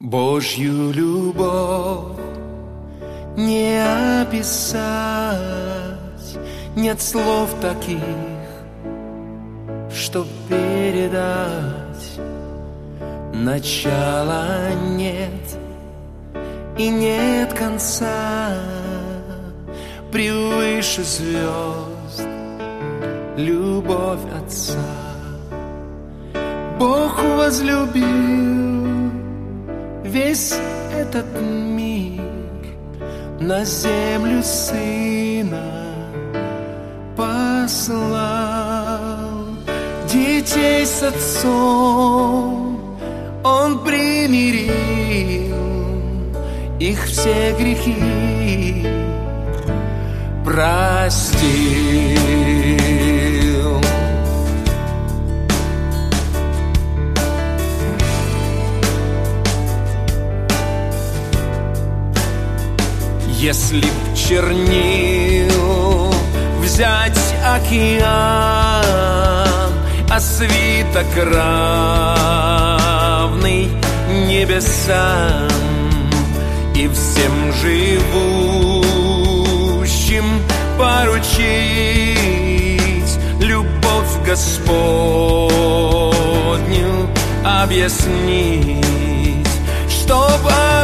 Божью любовь не описать, нет слов таких, чтоб передать. Начала нет и нет конца, превыше звезд любовь Отца. Бог возлюбил весь этот мир, на землю Сына послал. Детей с Отцом Он примирил, их все грехи простил. Если б чернил взять океан, а свиток равный небесам, и всем живущим поручить любовь Господню объяснить, чтоб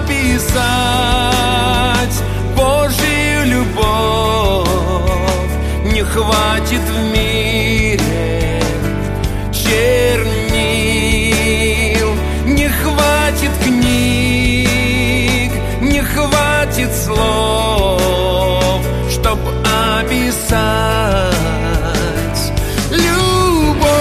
описать Божью любовь, не хватит в мире чернил, не хватит книг, не хватит слов, чтоб описать любовь.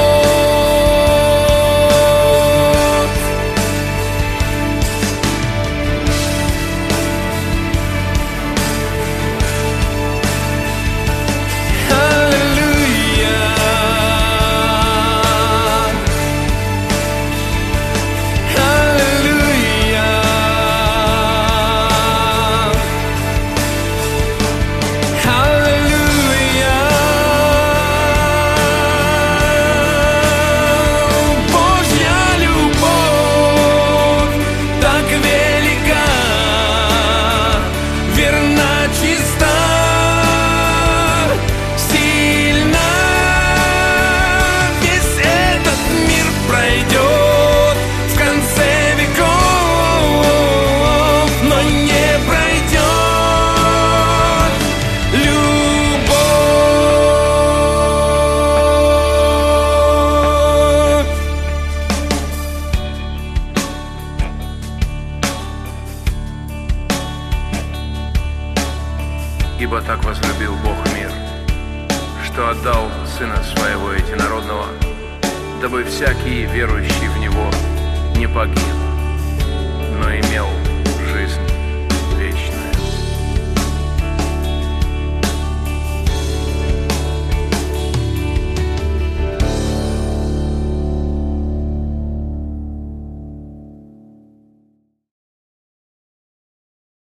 Ибо так возлюбил Бог мир, что отдал Сына Своего Единородного, дабы всякий, верующий в Него, не погиб, но имел